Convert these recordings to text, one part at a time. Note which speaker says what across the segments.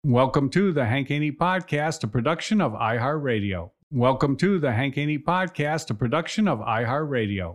Speaker 1: Welcome to the Hank Haney Podcast, a production of iHeartRadio. Welcome to the Hank Haney Podcast, a production of iHeartRadio.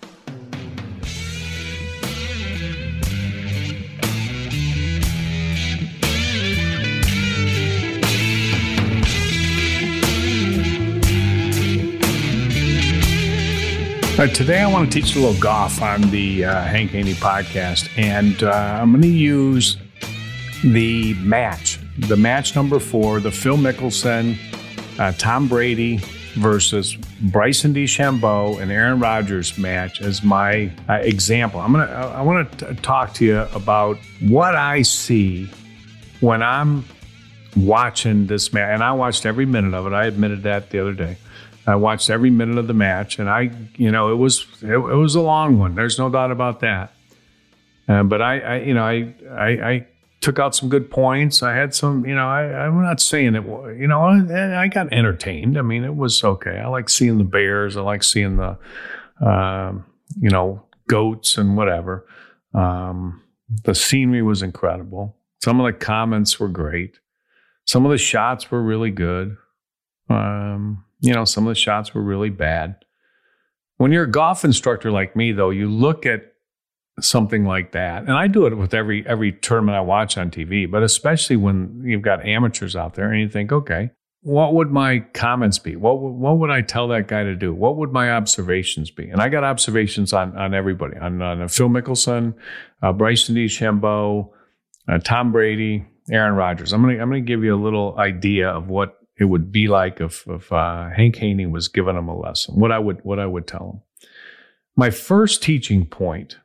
Speaker 1: Today I want to teach a little golf on the Hank Haney Podcast, and I'm going to use the match number 4, the Phil Mickelson, Tom Brady versus Bryson DeChambeau and Aaron Rodgers match as my example. I want to talk to you about what I see when I'm watching this match, and I watched every minute of it. I admitted that the other day. I watched every minute of the match, and it was a long one. There's no doubt about that. But I took out some good points. I had some, I'm not saying it, I got entertained. I mean, it was okay. I like seeing the bears. I like seeing the, goats and whatever. The scenery was incredible. Some of the comments were great. Some of the shots were really good. Some of the shots were really bad. When you're a golf instructor like me, though, you look at something like that, and I do it with every tournament I watch on TV, but especially when you've got amateurs out there and you think, okay, what would my comments be? What would I tell that guy to do? What would my observations be? And I got observations on everybody, on Phil Mickelson, Bryson DeChambeau, Tom Brady, Aaron Rodgers. I'm gonna give you a little idea of what it would be like if Hank Haney was giving him a lesson. What I would tell him. My first teaching point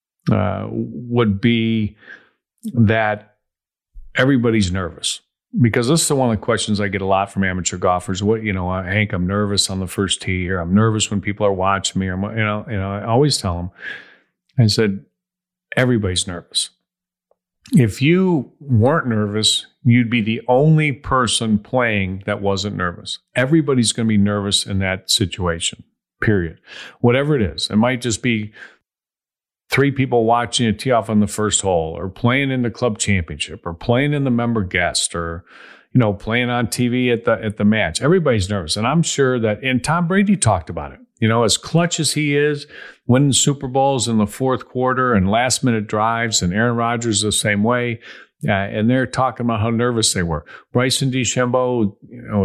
Speaker 1: would be that everybody's nervous, because this is one of the questions I get a lot from amateur golfers. Hank, I'm nervous on the first tee, or I'm nervous when people are watching me, or I always tell them, I said, everybody's nervous. If you weren't nervous, you'd be the only person playing that wasn't nervous. Everybody's going to be nervous in that situation, period. Whatever it is. It might just be 3 people watching you tee off on the first hole, or playing in the club championship, or playing in the member guest, or playing on TV at the match. Everybody's nervous, and I'm sure that. And Tom Brady talked about it. As clutch as he is, winning Super Bowls in the fourth quarter and last minute drives, and Aaron Rodgers the same way. And they're talking about how nervous they were. Bryson DeChambeau,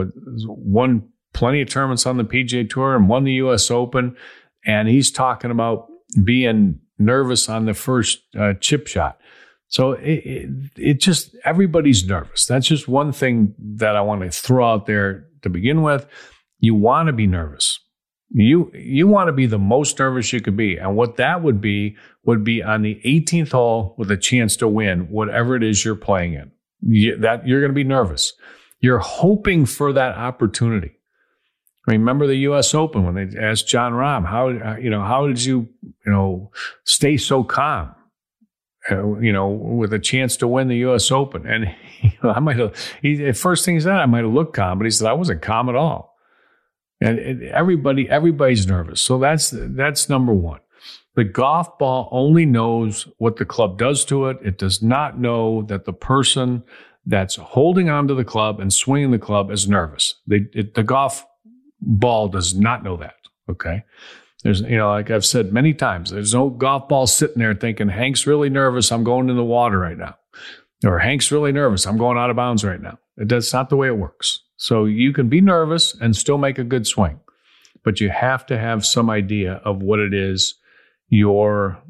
Speaker 1: won plenty of tournaments on the PGA Tour and won the U.S. Open, and he's talking about being nervous on the first chip shot. So it just, everybody's nervous. That's just one thing that I want to throw out there to begin with. You want to be nervous. You want to be the most nervous you could be. And what that would be on the 18th hole with a chance to win whatever it is you're playing in. You're going to be nervous. You're hoping for that opportunity. Remember the U.S. Open when they asked John Rahm, how did you, stay so calm, with a chance to win the U.S. Open? And first thing he said, I might have looked calm, but he said, I wasn't calm at all. And everybody's nervous. So that's number one. The golf ball only knows what the club does to it. It does not know that the person that's holding onto the club and swinging the club is nervous. The golf ball does not know that. Okay. There's, like I've said many times, there's no golf ball sitting there thinking, Hank's really nervous, I'm going in the water right now. Or Hank's really nervous, I'm going out of bounds right now. That's not the way it works. So you can be nervous and still make a good swing, but you have to have some idea of what it is you're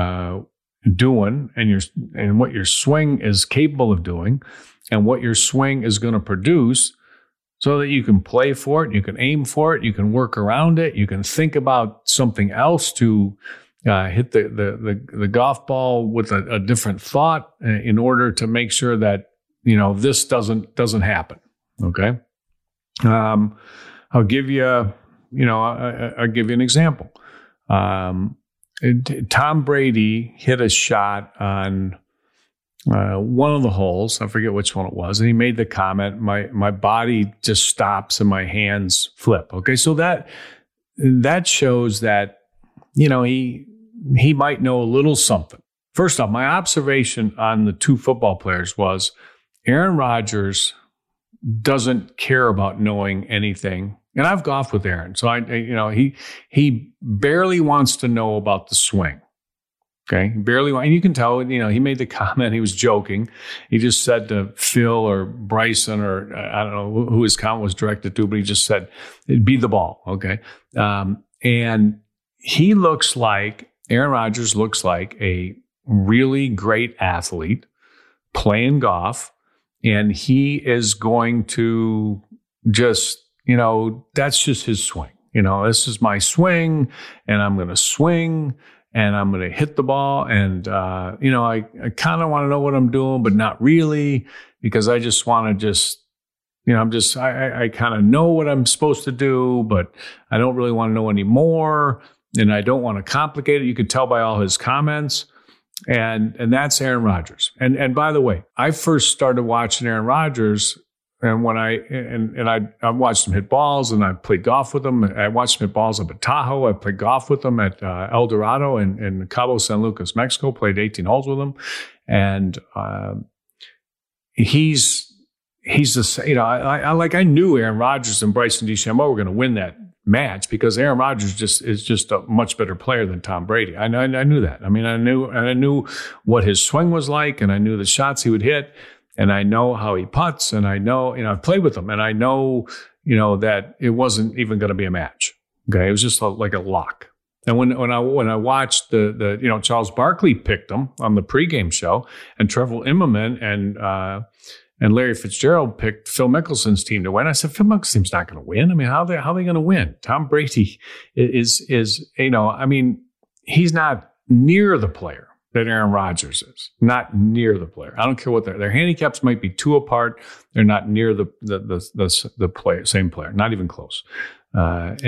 Speaker 1: doing, and what your swing is capable of doing, and what your swing is going to produce, so that you can play for it, you can aim for it, you can work around it, you can think about something else to hit the golf ball with a different thought in order to make sure that this doesn't happen. Okay. I'll give you I'll give you an example. Tom Brady hit a shot on one of the holes. I forget which one it was. And he made the comment, my body just stops and my hands flip. Okay. So that shows that, he might know a little something. First off, my observation on the 2 football players was Aaron Rodgers doesn't care about knowing anything. And I've golfed with Aaron, so he barely wants to know about the swing. Okay, barely. And you can tell, he made the comment, he was joking. He just said to Phil or Bryson, or I don't know who his comment was directed to, but he just said, it'd be the ball. Okay. And Aaron Rodgers looks like a really great athlete playing golf. And he is going to just, that's just his swing. This is my swing, and I'm going to swing, and I'm going to hit the ball. And, I kind of want to know what I'm doing, but not really, because I just want to I kind of know what I'm supposed to do, but I don't really want to know anymore. And I don't want to complicate it. You could tell by all his comments. And that's Aaron Rodgers. And by the way, I first started watching Aaron Rodgers, and when I watched him hit balls, and I played golf with him. I watched him hit balls up at Tahoe. I played golf with him at El Dorado in Cabo San Lucas, Mexico. Played 18 holes with him, and he's the I knew Aaron Rodgers and Bryson DeChambeau were going to win that match, because Aaron Rodgers is just a much better player than Tom Brady. I knew that. I mean, I knew what his swing was like, and I knew the shots he would hit, and I know how he putts, and I know, I've played with him, and I know, that it wasn't even going to be a match. Okay. It was just like a lock. And when I watched the Charles Barkley picked him on the pregame show, and Trevor Immelman and Larry Fitzgerald picked Phil Mickelson's team to win, I said, Phil Mickelson's team's not going to win. I mean, how are they going to win? Tom Brady is he's not near the player that Aaron Rodgers is. Not near the player. I don't care what their handicaps might be 2 apart. They're not near the player, same player, not even close. But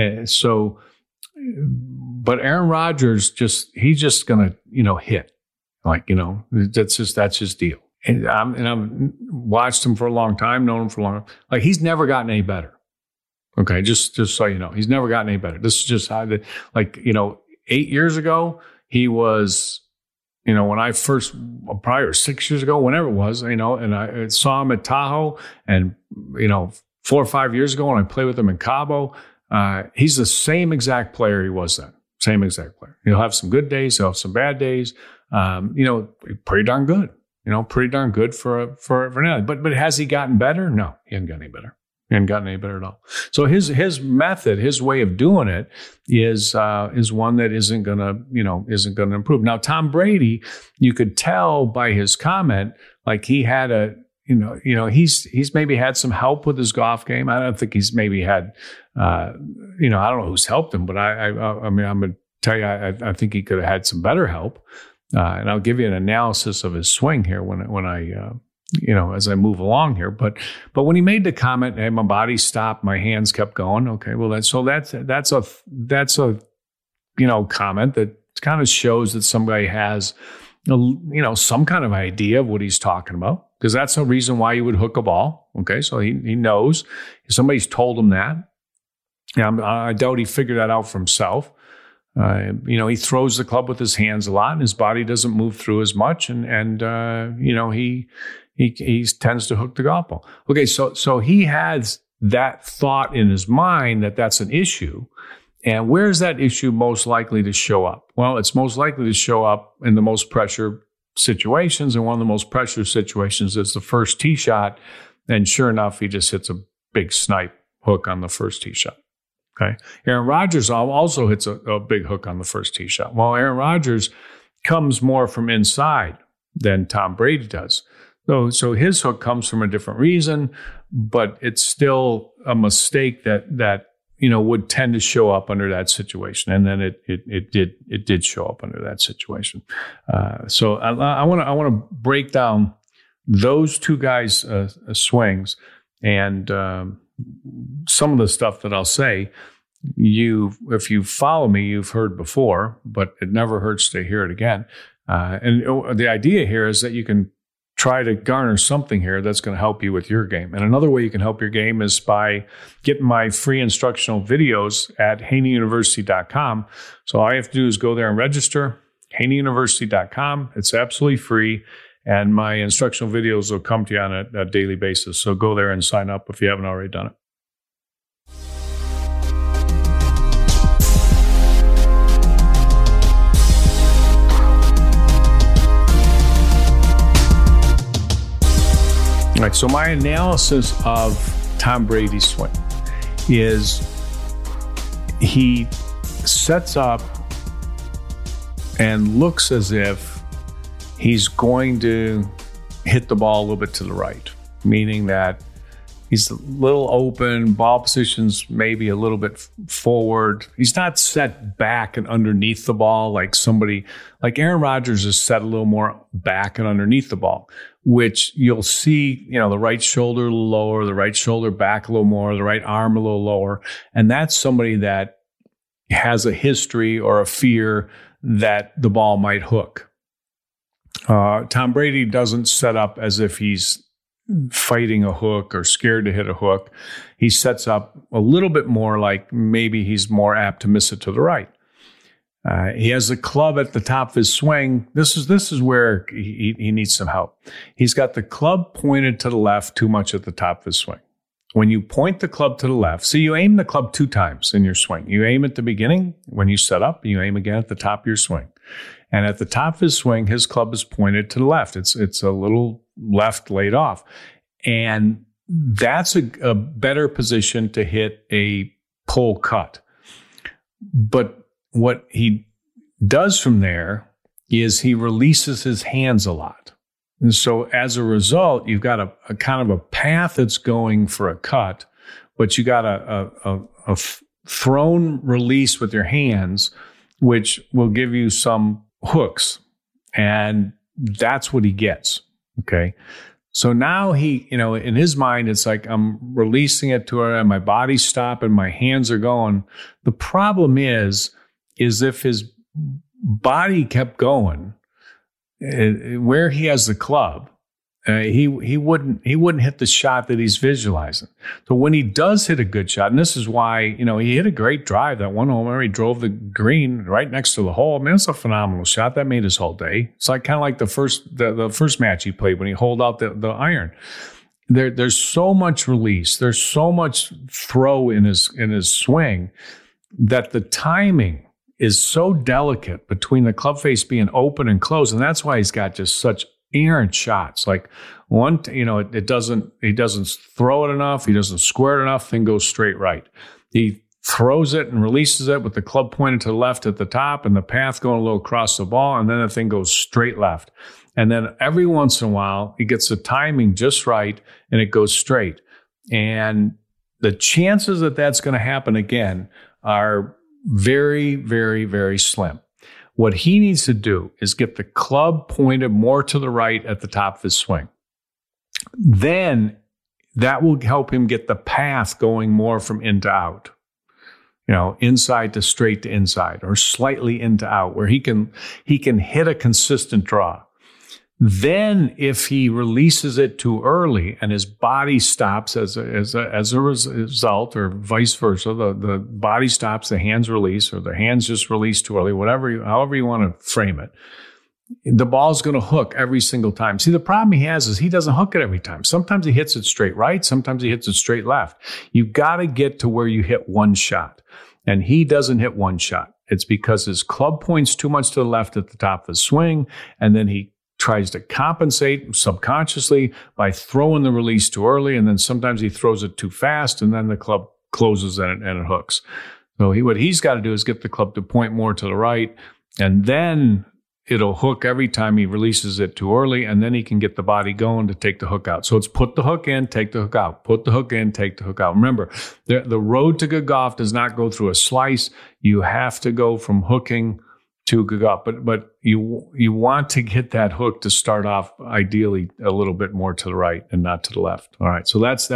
Speaker 1: Aaron Rodgers he's just going to hit, that's his deal. And I've watched him for a long time, known him for a long time. Like, he's never gotten any better. Okay, just so you know, he's never gotten any better. This is just how 8 years ago, he was, when I first, probably or 6 years ago, whenever it was, and I saw him at Tahoe, and 4 or 5 years ago when I played with him in Cabo, he's the same exact player he was then. Same exact player. He'll have some good days, he'll have some bad days. Pretty darn good. Pretty darn good for now. But has he gotten better? No, he hasn't gotten any better. He hasn't gotten any better at all. So his method, his way of doing it is one that isn't gonna improve. Now, Tom Brady, you could tell by his comment, like he had he's maybe had some help with his golf game. I don't think he's maybe had, I don't know who's helped him, but I mean, I'm gonna tell you, I think he could have had some better help. And I'll give you an analysis of his swing here when I as I move along here. But when he made the comment, hey, my body stopped, my hands kept going. Okay, well that's a comment that kind of shows that somebody has some kind of idea of what he's talking about, because that's a reason why you would hook a ball. Okay, so he knows. Somebody's told him that. I doubt he figured that out for himself. He throws the club with his hands a lot, and his body doesn't move through as much, and he tends to hook the golf ball. Okay, so he has that thought in his mind that that's an issue, and where's that issue most likely to show up? Well, it's most likely to show up in the most pressure situations, and one of the most pressure situations is the first tee shot, and sure enough, he just hits a big snipe hook on the first tee shot. Okay. Aaron Rodgers also hits a big hook on the first tee shot. Well, Aaron Rodgers comes more from inside than Tom Brady does. So his hook comes from a different reason, but it's still a mistake that would tend to show up under that situation. And then it did show up under that situation. So I want to break down those two guys' swings, and some of the stuff that I'll say, if you follow me, you've heard before, but it never hurts to hear it again. And the idea here is that you can try to garner something here that's going to help you with your game. And another way you can help your game is by getting my free instructional videos at HaneyUniversity.com. So all you have to do is go there and register, HaneyUniversity.com. It's absolutely free. And my instructional videos will come to you on a daily basis. So go there and sign up if you haven't already done it. All right, so my analysis of Tom Brady's swing is he sets up and looks as if he's going to hit the ball a little bit to the right, meaning that he's a little open, ball position's maybe a little bit forward. He's not set back and underneath the ball like Aaron Rodgers is set a little more back and underneath the ball, which you'll see, the right shoulder a little lower, the right shoulder back a little more, the right arm a little lower. And that's somebody that has a history or a fear that the ball might hook. Tom Brady doesn't set up as if he's fighting a hook or scared to hit a hook. He sets up a little bit more like maybe he's more apt to miss it to the right. He has the club at the top of his swing. This is where he needs some help. He's got the club pointed to the left too much at the top of his swing. When you point the club to the left, so you aim the club 2 times in your swing. You aim at the beginning when you set up, and you aim again at the top of your swing. And at the top of his swing, his club is pointed to the left. It's a little left laid off. And that's a better position to hit a pull cut. But what he does from there is he releases his hands a lot. And so as a result, you've got a kind of a path that's going for a cut, but you got a thrown release with your hands, which will give you some hooks. And that's what he gets. Okay. So now he, in his mind, it's like I'm releasing it to her and my body's stopping, my hands are going. The problem is if his body kept going, where he has the club, he wouldn't hit the shot that he's visualizing. So when he does hit a good shot, and this is why, he hit a great drive, that one homer, he drove the green right next to the hole. I mean, it's a phenomenal shot. That made his whole day. It's like kind of like the first match he played when he holed out the iron. There's so much release. There's so much throw in his swing that the timing is so delicate between the club face being open and closed. And that's why he's got just such errant shots. Like he doesn't throw it enough. He doesn't square it enough. Thing goes straight right. He throws it and releases it with the club pointed to the left at the top and the path going a little across the ball. And then the thing goes straight left. And then every once in a while, he gets the timing just right and it goes straight. And the chances that that's going to happen again are very, very, very slim. What he needs to do is get the club pointed more to the right at the top of his swing. Then that will help him get the path going more from in to out. Inside to straight to inside or slightly in to out where he can hit a consistent draw. Then if he releases it too early and his body stops as a result or vice versa, the body stops, the hands release or the hands just release too early, however you want to frame it, the ball's going to hook every single time. See, the problem he has is he doesn't hook it every time. Sometimes he hits it straight right. Sometimes he hits it straight left. You've got to get to where you hit one shot. And he doesn't hit one shot. It's because his club points too much to the left at the top of the swing, and then he tries to compensate subconsciously by throwing the release too early, and then sometimes he throws it too fast, and then the club closes and it hooks. So what he's got to do is get the club to point more to the right, and then it'll hook every time he releases it too early, and then he can get the body going to take the hook out. So it's put the hook in, take the hook out, put the hook in, take the hook out. Remember, the road to good golf does not go through a slice. You have to go from hooking to good golf, but you want to get that hook to start off ideally a little bit more to the right and not to the left. All right, so that's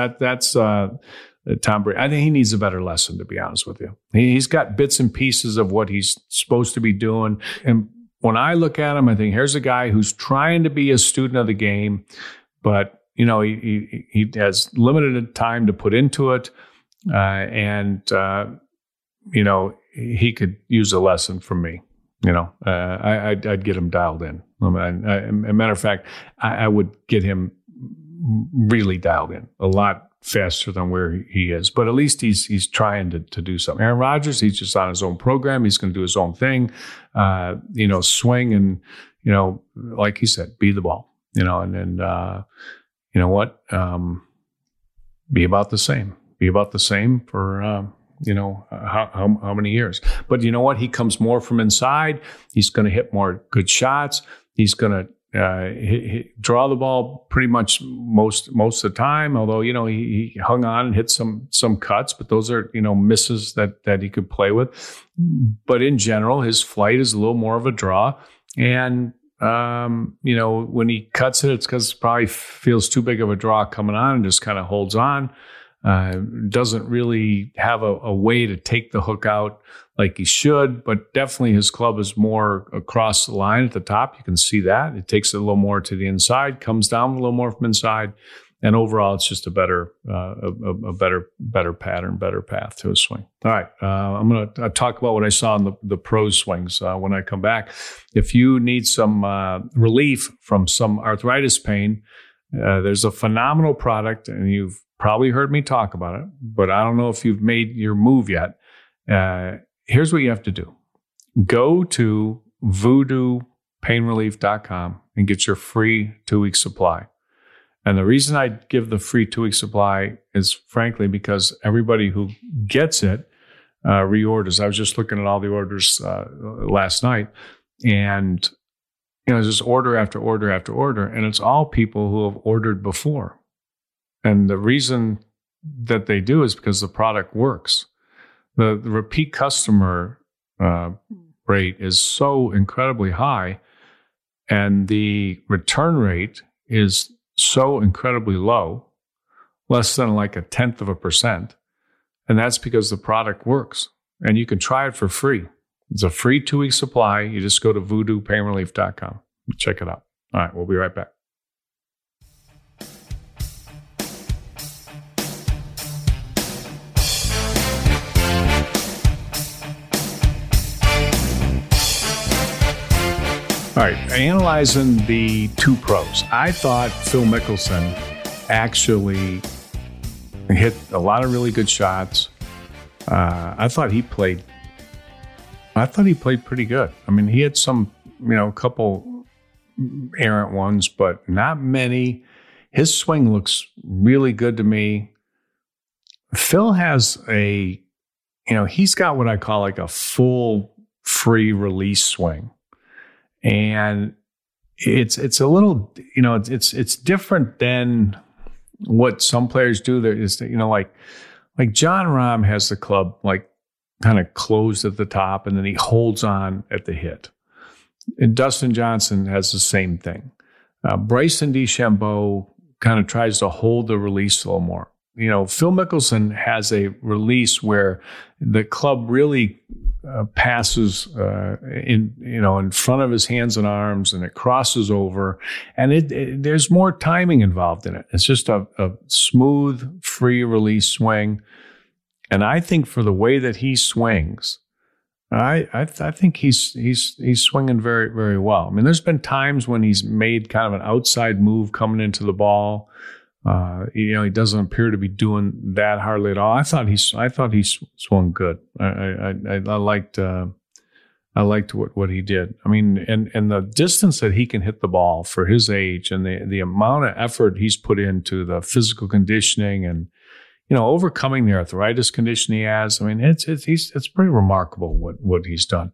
Speaker 1: Tom Brady. I think he needs a better lesson, to be honest with you. He's got bits and pieces of what he's supposed to be doing, and when I look at him, I think here's a guy who's trying to be a student of the game, but he has limited time to put into it, and he could use a lesson from me. I'd get him dialed in. As a matter of fact, I would get him really dialed in a lot faster than where he is. But at least he's trying to do something. Aaron Rodgers, he's just on his own program. He's going to do his own thing, swing and, like he said, be the ball, and you know what? Be about the same. Be about the same for, how many years. But you know what? He comes more from inside. He's going to hit more good shots. He's going to draw the ball pretty much most of the time. Although he hung on and hit some cuts, but those are misses that he could play with. But in general, his flight is a little more of a draw. And when he cuts it, it's because it probably feels too big of a draw coming on and just kind of holds on. Doesn't really have a way to take the hook out like he should, but definitely his club is more across the line at the top. You can see that. It takes it a little more to the inside, comes down a little more from inside, and overall it's just a better pattern, better path to a swing. All right, I'm going to talk about what I saw in the pros swings when I come back. If you need some relief from some arthritis pain, there's a phenomenal product, and you've probably heard me talk about it, but I don't know if you've made your move yet. Here's what you have to do. Go to voodoopainrelief.com and get your free 2-week supply. And the reason I give the free 2-week supply is frankly because everybody who gets it reorders. I was just looking at all the orders last night, and it's just order after order after order, and it's all people who have ordered before. And the reason that they do is because the product works. The repeat customer rate is so incredibly high, and the return rate is so incredibly low, less than like 0.1%. And that's because the product works. And you can try it for free. It's a free 2-week supply. You just go to voodoopainrelief.com. Check it out. All right, we'll be right back. All right, analyzing the two pros. I thought Phil Mickelson actually hit a lot of really good shots. I thought he played pretty good. I mean, he had some, a couple errant ones, but not many. His swing looks really good to me. Phil has he's got what I call like a full free release swing. And it's a little, it's different than what some players do. There is, like Jon Rahm has the club like kind of closed at the top, and then he holds on at the hit. And Dustin Johnson has the same thing. Bryson DeChambeau kind of tries to hold the release a little more. Phil Mickelson has a release where the club really passes in front of his hands and arms, and it crosses over, and there's more timing involved in it. It's just a smooth, free release swing, and I think for the way that he swings, I think he's swinging very, very well. I mean, there's been times when he's made kind of an outside move coming into the ball. He doesn't appear to be doing that hardly at all. I thought he swung good. I liked what he did. I mean, and the distance that he can hit the ball for his age, and the amount of effort he's put into the physical conditioning and overcoming the arthritis condition he has. I mean, it's pretty remarkable what he's done.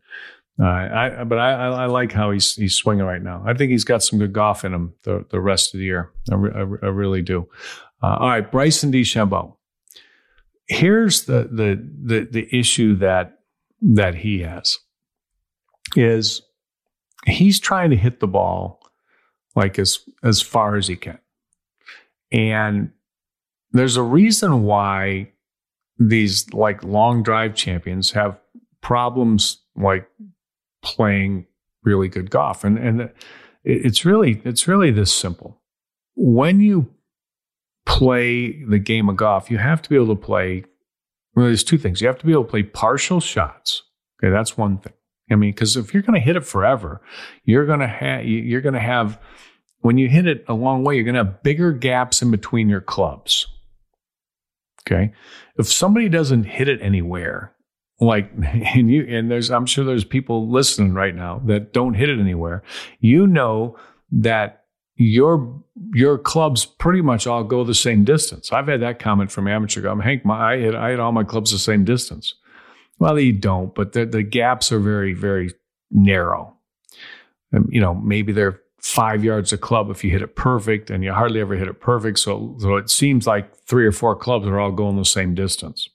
Speaker 1: I like how he's swinging right now. I think he's got some good golf in him the rest of the year. I really do. All right, Bryson DeChambeau. Here's the issue that he has is he's trying to hit the ball like as far as he can, and there's a reason why these like long drive champions have problems like playing really good golf. And it's really this simple. When you play the game of golf, you have to be able to play, there's two things. You have to be able to play partial shots. Okay, that's one thing. I mean, because if you're going to hit it forever, you're going to have, when you hit it a long way, you're going to have bigger gaps in between your clubs. Okay. If somebody doesn't hit it anywhere, like, I'm sure there's people listening right now that don't hit it anywhere, you know that your clubs pretty much all go the same distance. I've had that comment from amateur guys. Hank, I hit all my clubs the same distance. Well, you don't, but the gaps are very, very narrow. Maybe they're 5 yards a club if you hit it perfect, and you hardly ever hit it perfect. So it seems like 3 or 4 clubs are all going the same distance.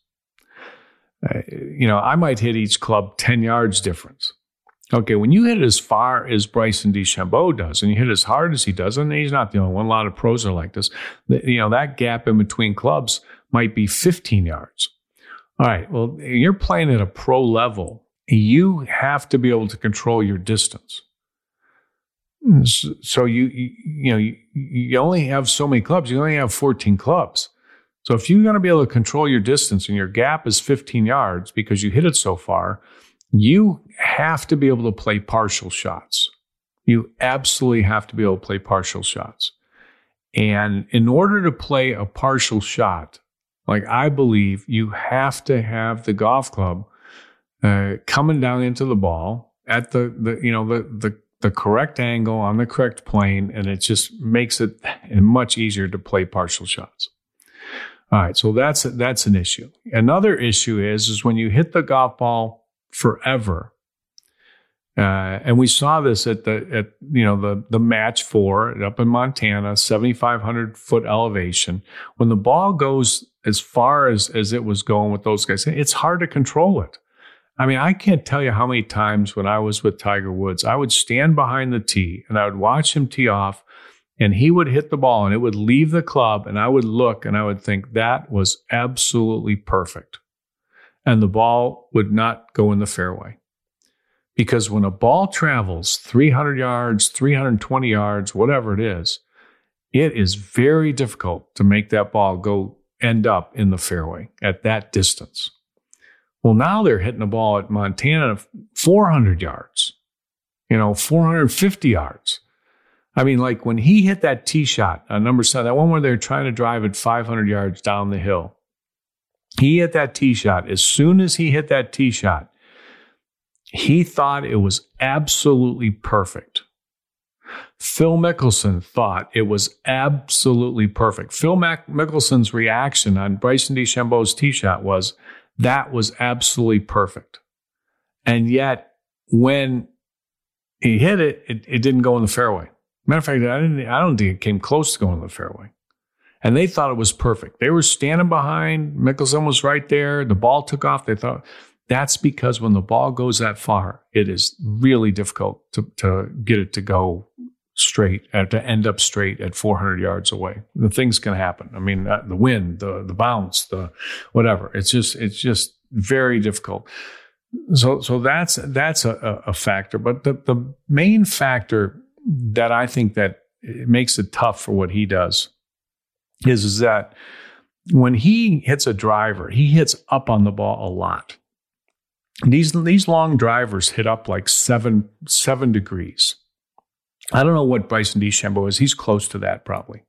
Speaker 1: I might hit each club 10 yards difference. Okay, when you hit it as far as Bryson DeChambeau does, and you hit it as hard as he does, and he's not the only one, a lot of pros are like this, that gap in between clubs might be 15 yards. All right, well, you're playing at a pro level. You have to be able to control your distance. So you only have so many clubs. You only have 14 clubs. So if you're going to be able to control your distance and your gap is 15 yards because you hit it so far, you have to be able to play partial shots. You absolutely have to be able to play partial shots. And in order to play a partial shot, like I believe you have to have the golf club coming down into the ball at the correct angle on the correct plane, and it just makes it much easier to play partial shots. All right, so that's an issue. Another issue is when you hit the golf ball forever, and we saw this at the match 4 up in Montana, 7,500 foot elevation. When the ball goes as far as it was going with those guys, it's hard to control it. I mean, I can't tell you how many times when I was with Tiger Woods, I would stand behind the tee and I would watch him tee off, and he would hit the ball and it would leave the club, and I would look and I would think that was absolutely perfect. And the ball would not go in the fairway. Because when a ball travels 300 yards, 320 yards, whatever it is very difficult to make that ball end up in the fairway at that distance. Well, now they're hitting the ball at Montana 400 yards, 450 yards. I mean, like when he hit that tee shot on number 7, that one where they're trying to drive it 500 yards down the hill, he hit that tee shot. As soon as he hit that tee shot, he thought it was absolutely perfect. Phil Mickelson thought it was absolutely perfect. Phil Mickelson's reaction on Bryson DeChambeau's tee shot was, that was absolutely perfect. And yet, when he hit it, it didn't go in the fairway. Matter of fact, I don't think it came close to going in the fairway. And they thought it was perfect. They were standing behind. Mickelson was right there. The ball took off. They thought, that's because when the ball goes that far, it is really difficult to get it to go straight, to end up straight at 400 yards away. The things can happen. I mean, the wind, the bounce, the whatever. It's just very difficult. So that's a factor. But the main factor that I think that it makes it tough for what he does is that when he hits a driver, he hits up on the ball a lot. These long drivers hit up like 7 degrees. I don't know what Bryson DeChambeau is. He's close to that probably.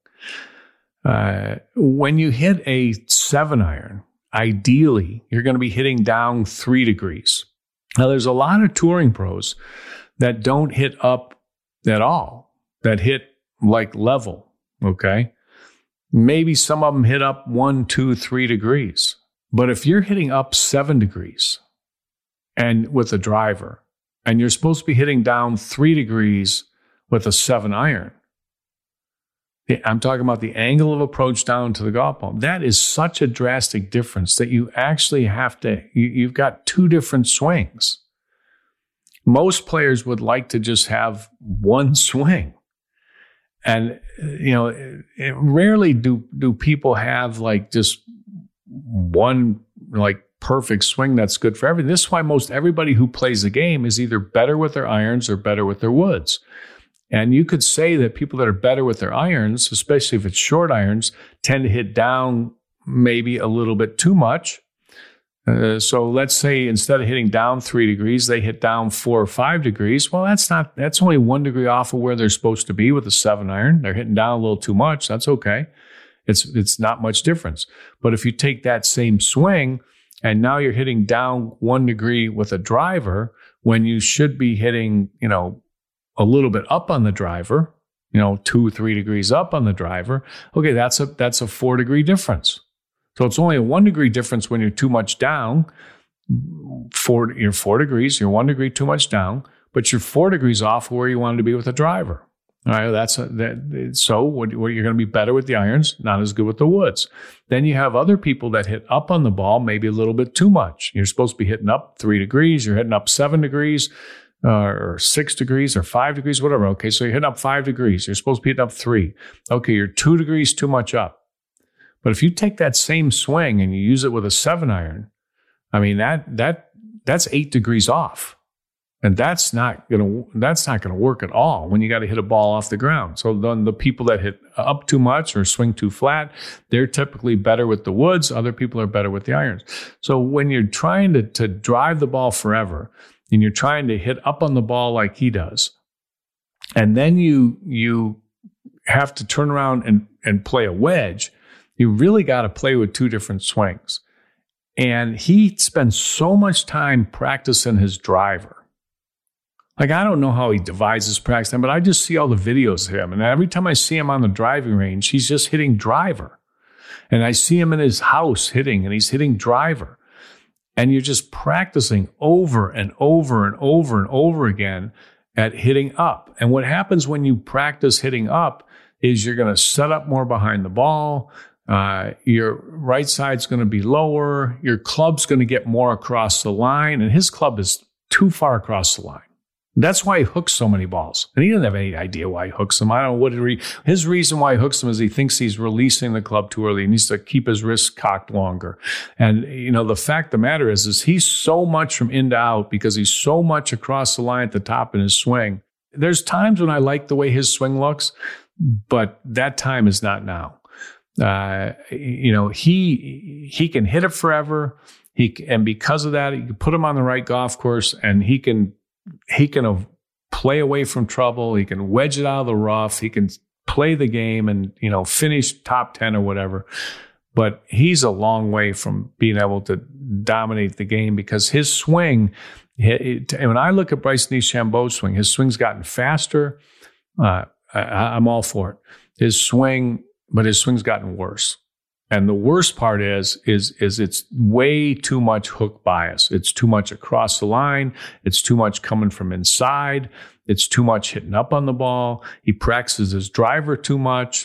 Speaker 1: When you hit a 7-iron, ideally, you're going to be hitting down 3 degrees. Now, there's a lot of touring pros that don't hit up at all, that hit like level, okay? Maybe some of them hit up 1, 2, 3 degrees. But if you're hitting up 7 degrees and with a driver, and you're supposed to be hitting down 3 degrees with a 7-iron, I'm talking about the angle of approach down to the golf ball. That is such a drastic difference that you actually have to, you've got 2 different swings. Most players would like to just have one swing. And, rarely do people have like just one like perfect swing that's good for everything. This is why most everybody who plays the game is either better with their irons or better with their woods. And you could say that people that are better with their irons, especially if it's short irons, tend to hit down maybe a little bit too much. So let's say instead of hitting down 3 degrees, they hit down 4 or 5 degrees. Well, that's only 1 degree off of where they're supposed to be with a 7-iron. They're hitting down a little too much. That's okay. It's not much difference. But if you take that same swing and now you're hitting down 1 degree with a driver when you should be hitting, a little bit up on the driver, 2-3 degrees up on the driver. Okay, that's a 4-degree difference. So it's only a 1 degree difference when you're too much down. You're 4 degrees, you're 1 degree too much down, but you're 4 degrees off where you wanted to be with a driver. All right, so what you're going to be better with the irons, not as good with the woods. Then you have other people that hit up on the ball maybe a little bit too much. You're supposed to be hitting up 3 degrees, you're hitting up 7 degrees, or 6 degrees or 5 degrees, whatever. Okay, so you're hitting up 5 degrees. You're supposed to be hitting up 3. Okay, you're 2 degrees too much up. But if you take that same swing and you use it with a 7-iron, I mean that's 8 degrees off, and that's not gonna work at all when you got to hit a ball off the ground. So then the people that hit up too much or swing too flat, they're typically better with the woods. Other people are better with the irons. So when you're trying to drive the ball forever and you're trying to hit up on the ball like he does, and then you have to turn around and play a wedge. You really got to play with 2 different swings. And he spends so much time practicing his driver. Like, I don't know how he divides his practice time, but I just see all the videos of him. And every time I see him on the driving range, he's just hitting driver. And I see him in his house hitting, and he's hitting driver. And you're just practicing over and over and over and over again at hitting up. And what happens when you practice hitting up is you're going to set up more behind the ball. Your right side's going to be lower. Your club's going to get more across the line, and his club is too far across the line. That's why he hooks so many balls. And he doesn't have any idea why he hooks them. I don't know what his reason why he hooks them is he thinks he's releasing the club too early. He needs to keep his wrist cocked longer. And, the fact of the matter is he's so much from in to out because he's so much across the line at the top in his swing. There's times when I like the way his swing looks, but that time is not now. He can hit it forever. And because of that, you can put him on the right golf course and he can play away from trouble. He can wedge it out of the rough. He can play the game and, finish top 10 or whatever. But he's a long way from being able to dominate the game because his swing, when I look at Bryson DeChambeau's swing, his swing's gotten faster. I'm all for it. His swing's gotten worse. And the worst part is it's way too much hook bias. It's too much across the line. It's too much coming from inside. It's too much hitting up on the ball. He practices his driver too much.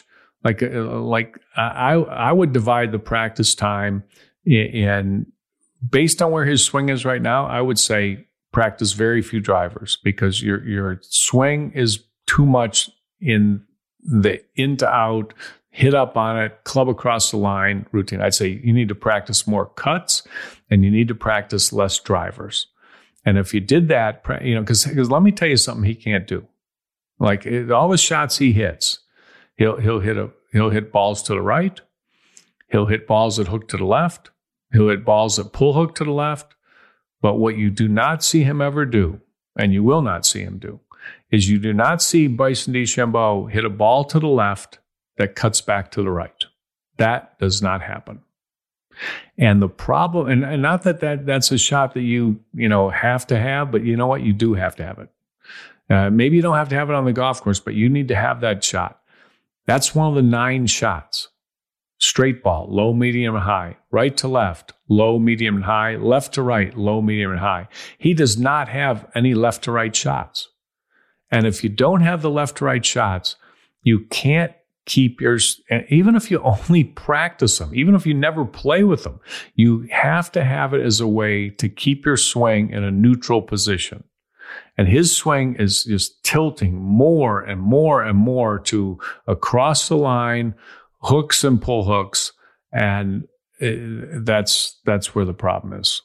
Speaker 1: I would divide the practice time and based on where his swing is right now, I would say practice very few drivers because your swing is too much in the in to out, hit up on it, club across the line routine. I'd say you need to practice more cuts and you need to practice less drivers. And if you did that, because let me tell you something he can't do. Like all the shots he hits, he'll hit balls to the right. He'll hit balls that hook to the left. He'll hit balls that pull hook to the left. But what you do not see him ever do, and you will not see him do, is you do not see Bryson DeChambeau hit a ball to the left that cuts back to the right. That does not happen. And the problem, and not that's a shot that you have to have, but you know what? You do have to have it. Maybe you don't have to have it on the golf course, but you need to have that shot. That's one of the 9 shots. Straight ball, low, medium, and high. Right to left, low, medium, and high. Left to right, low, medium, and high. He does not have any left to right shots. And if you don't have the left to right shots, you can't keep yours, even if you only practice them, even if you never play with them, you have to have it as a way to keep your swing in a neutral position. And his swing is just tilting more and more and more to across the line, hooks and pull hooks. And that's where the problem is.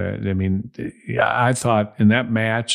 Speaker 1: I thought in that match,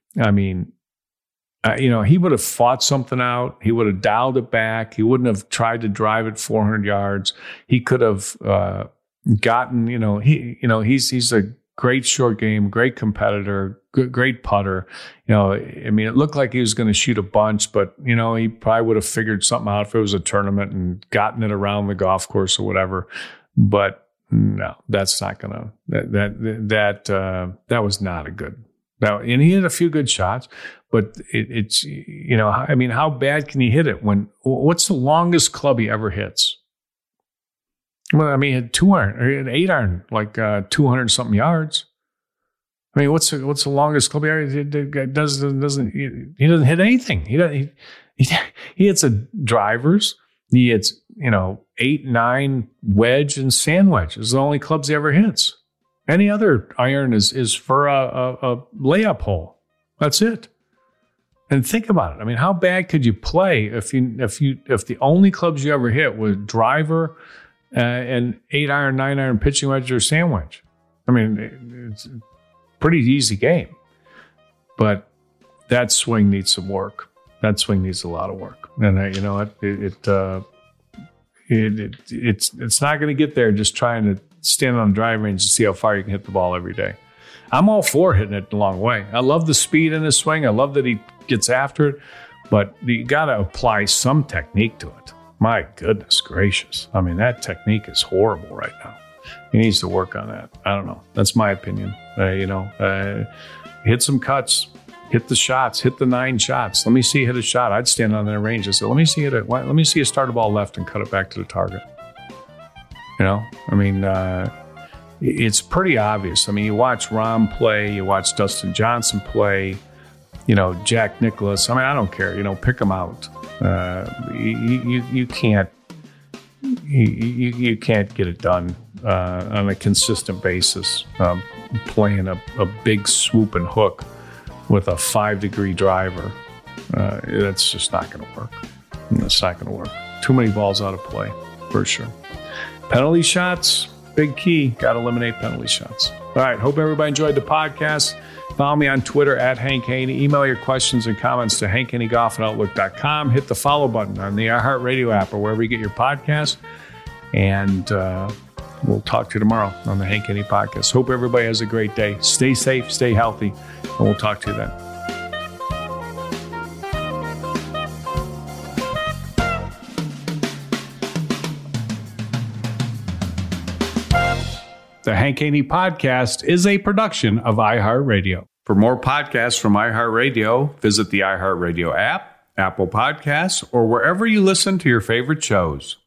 Speaker 1: he would have fought something out. He would have dialed it back. He wouldn't have tried to drive it 400 yards. He could have gotten, he's a great short game, great competitor, great putter. It looked like he was going to shoot a bunch, but, he probably would have figured something out if it was a tournament and gotten it around the golf course or whatever. But no, that's not going to, that was not a good. Now, and he hit a few good shots, but it's how bad can you hit it what's the longest club he ever hits? Well, he had 2 iron, or he had 8 iron, like 200 something yards. What's the longest club he ever doesn't hit anything. He hits drivers. He hits 8, 9 wedge and sand wedge. It's the only clubs he ever hits. Any other iron is for a layup hole. That's it. And think about it. How bad could you play if the only clubs you ever hit were driver and 8 iron, 9 iron pitching wedge or sand wedge? It's a pretty easy game. But that swing needs some work. That swing needs a lot of work. And it's not going to get there just trying to stand on the driving range to see how far you can hit the ball every day. I'm all for hitting it the long way. I love the speed in his swing. I love that he gets after it, but you got to apply some technique to it. My goodness gracious. That technique is horrible right now. He needs to work on that. I don't know. That's my opinion. Hit some cuts, hit the shots, hit the 9 shots. Let me see you hit a shot. I'd stand on that range and say, let me see you start a ball left and cut it back to the target. It's pretty obvious. You watch Rahm play, you watch Dustin Johnson play, Jack Nicklaus. I don't care. Pick them out. You can't get it done on a consistent basis. Playing a big swoop and hook with a 5-degree driver, that's just not going to work. It's not going to work. Too many balls out of play, for sure. Penalty shots, big key. Got to eliminate penalty shots. All right. Hope everybody enjoyed the podcast. Follow me on Twitter at Hank Haney. Email your questions and comments to hankhaneyGolf@outlook.com. Hit the follow button on the iHeartRadio app or wherever you get your podcast. And we'll talk to you tomorrow on the Hank Haney Podcast. Hope everybody has a great day. Stay safe, stay healthy, and we'll talk to you then. The Hank Haney Podcast is a production of iHeartRadio. For more podcasts from iHeartRadio, visit the iHeartRadio app, Apple Podcasts, or wherever you listen to your favorite shows.